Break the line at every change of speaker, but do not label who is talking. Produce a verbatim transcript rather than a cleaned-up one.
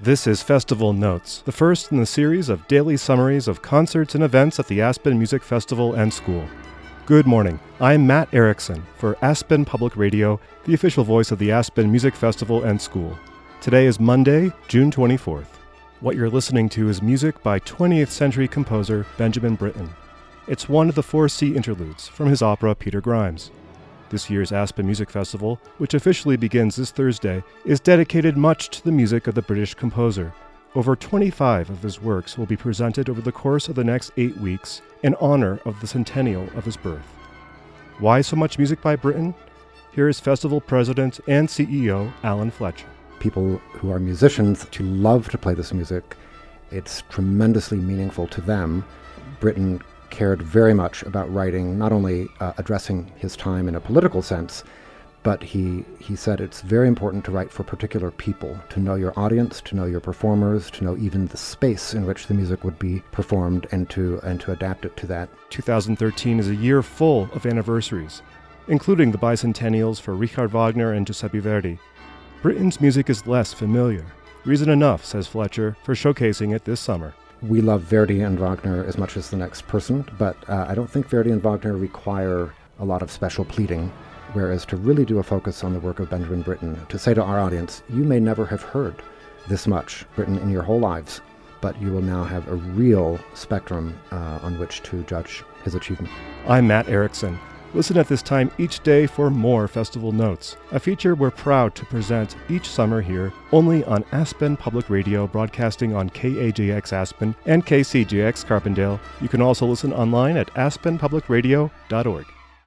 This is Festival Notes, the first in the series of daily summaries of concerts and events at the Aspen Music Festival and School. Good morning. I'm Matt Erickson for Aspen Public Radio, the official voice of the Aspen Music Festival and School. Today is Monday, June twenty-fourth. What you're listening to is music by twentieth century composer Benjamin Britten. It's one of the four C interludes from his opera Peter Grimes. This year's Aspen Music Festival, which officially begins this Thursday, is dedicated much to the music of the British composer. Over twenty-five of his works will be presented over the course of the next eight weeks in honor of the centennial of his birth. Why so much music by Britten? Here is festival president and C E O Alan Fletcher.
People who are musicians to love to play this music. It's tremendously meaningful to them. Britten cared very much about writing, not only uh, addressing his time in a political sense, but he, he said it's very important to write for particular people, to know your audience, to know your performers, to know even the space in which the music would be performed, and to, and to adapt it to that.
two thousand thirteen is a year full of anniversaries, including the bicentennials for Richard Wagner and Giuseppe Verdi. Britten's music is less familiar. Reason enough, says Fletcher, for showcasing it this summer.
We love Verdi and Wagner as much as the next person, but uh, I don't think Verdi and Wagner require a lot of special pleading, whereas to really do a focus on the work of Benjamin Britten, to say to our audience, you may never have heard this much Britten in your whole lives, but you will now have a real spectrum uh, on which to judge his achievement.
I'm Matt Erickson. Listen at this time each day for more Festival Notes, a feature we're proud to present each summer here, only on Aspen Public Radio, broadcasting on K A J X Aspen and K C J X Carbondale. You can also listen online at aspen public radio dot org.